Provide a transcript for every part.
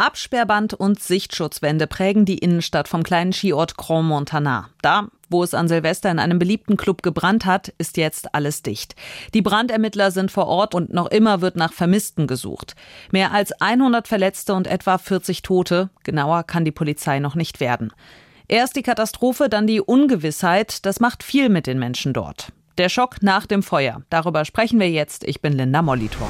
Absperrband und Sichtschutzwände prägen die Innenstadt vom kleinen Skiort Crans-Montana. Da, wo es an Silvester in einem beliebten Club gebrannt hat, ist jetzt alles dicht. Die Brandermittler sind vor Ort und noch immer wird nach Vermissten gesucht. Mehr als 100 Verletzte und etwa 40 Tote. Genauer kann die Polizei noch nicht werden. Erst die Katastrophe, dann die Ungewissheit. Das macht viel mit den Menschen dort. Der Schock nach dem Feuer. Darüber sprechen wir jetzt. Ich bin Linda Molitor.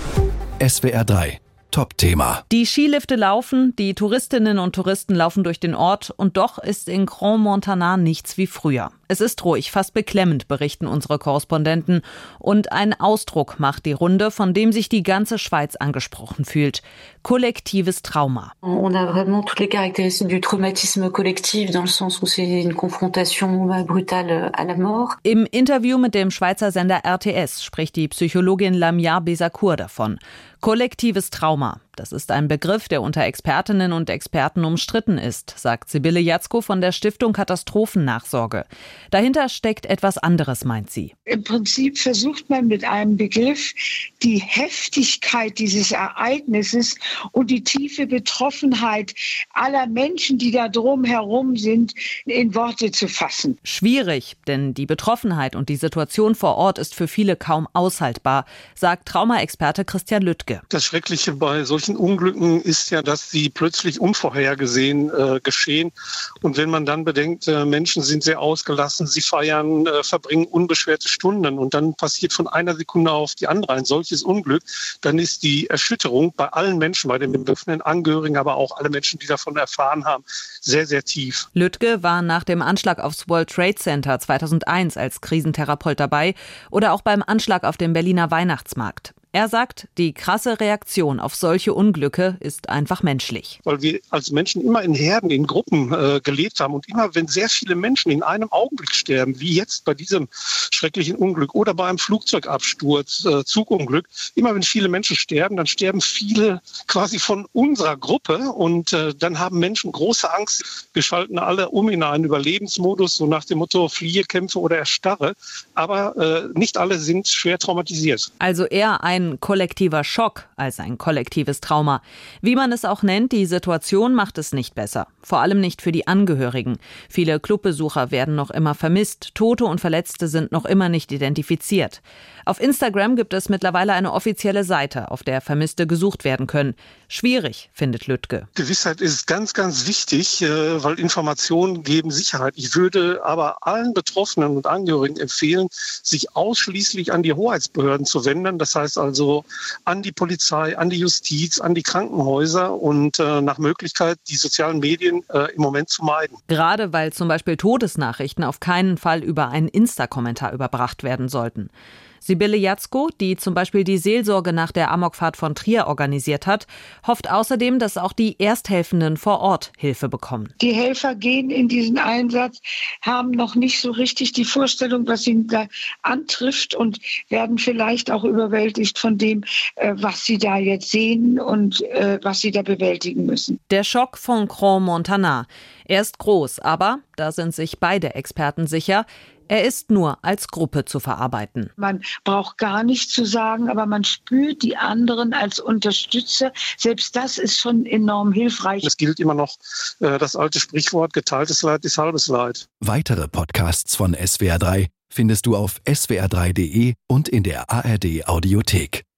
SWR 3. Top-Thema. Die Skilifte laufen, die Touristinnen und Touristen laufen durch den Ort und doch ist in Crans-Montana nichts wie früher. Es ist ruhig, fast beklemmend, berichten unsere Korrespondenten. Und ein Ausdruck macht die Runde, von dem sich die ganze Schweiz angesprochen fühlt. Kollektives Trauma. On a vraiment toutes les caractéristiques du traumatisme collectif, dans le sens où c'est une confrontation brutale à la mort. Im Interview mit dem Schweizer Sender RTS spricht die Psychologin Lamia Besacour davon. Kollektives Trauma. Das ist ein Begriff, der unter Expertinnen und Experten umstritten ist, sagt Sibylle Jatzko von der Stiftung Katastrophennachsorge. Dahinter steckt etwas anderes, meint sie. Im Prinzip versucht man mit einem Begriff die Heftigkeit dieses Ereignisses und die tiefe Betroffenheit aller Menschen, die da drumherum sind, in Worte zu fassen. Schwierig, denn die Betroffenheit und die Situation vor Ort ist für viele kaum aushaltbar, sagt Traumaexperte Christian Lüttke. Das Schreckliche bei solchen Unglücken ist ja, dass sie plötzlich unvorhergesehen geschehen. Und wenn man dann bedenkt, Menschen sind sehr ausgelassen, sie feiern, verbringen unbeschwerte Stunden und dann passiert von einer Sekunde auf die andere ein solches Unglück, dann ist die Erschütterung bei allen Menschen, bei den betroffenen Angehörigen, aber auch alle Menschen, die davon erfahren haben, sehr, sehr tief. Lüttke war nach dem Anschlag aufs World Trade Center 2001 als Krisentherapeut dabei oder auch beim Anschlag auf dem Berliner Weihnachtsmarkt. Er sagt, die krasse Reaktion auf solche Unglücke ist einfach menschlich. Weil wir als Menschen immer in Herden, in Gruppen gelebt haben und immer, wenn sehr viele Menschen in einem Augenblick sterben, wie jetzt bei diesem schrecklichen Unglück oder bei einem Flugzeugabsturz, Zugunglück, immer wenn viele Menschen sterben, dann sterben viele quasi von unserer Gruppe und dann haben Menschen große Angst. Wir schalten alle um in einen Überlebensmodus, so nach dem Motto fliehe, kämpfe oder erstarre. Aber nicht alle sind schwer traumatisiert. Also eher ein kollektiver Schock als ein kollektives Trauma. Wie man es auch nennt, die Situation macht es nicht besser. Vor allem nicht für die Angehörigen. Viele Clubbesucher werden noch immer vermisst. Tote und Verletzte sind noch immer nicht identifiziert. Auf Instagram gibt es mittlerweile eine offizielle Seite, auf der Vermisste gesucht werden können. Schwierig, findet Lüttke. Gewissheit ist ganz, ganz wichtig, weil Informationen geben Sicherheit. Ich würde aber allen Betroffenen und Angehörigen empfehlen, sich ausschließlich an die Hoheitsbehörden zu wenden. Das heißt also an die Polizei, an die Justiz, an die Krankenhäuser und nach Möglichkeit die sozialen Medien im Moment zu meiden. Gerade weil zum Beispiel Todesnachrichten auf keinen Fall über einen Insta-Kommentar überbracht werden sollten. Sibylle Jatzko, die zum Beispiel die Seelsorge nach der Amokfahrt von Trier organisiert hat, hofft außerdem, dass auch die Ersthelfenden vor Ort Hilfe bekommen. Die Helfer gehen in diesen Einsatz, haben noch nicht so richtig die Vorstellung, was sie da antrifft und werden vielleicht auch überwältigt von dem, was sie da jetzt sehen und was sie da bewältigen müssen. Der Schock von Crans-Montana. Er ist groß, aber, da sind sich beide Experten sicher, er ist nur als Gruppe zu verarbeiten. Man braucht gar nichts zu sagen, aber man spürt die anderen als Unterstützer. Selbst das ist schon enorm hilfreich. Es gilt immer noch das alte Sprichwort, geteiltes Leid ist halbes Leid. Weitere Podcasts von SWR 3 findest du auf swr3.de und in der ARD Audiothek.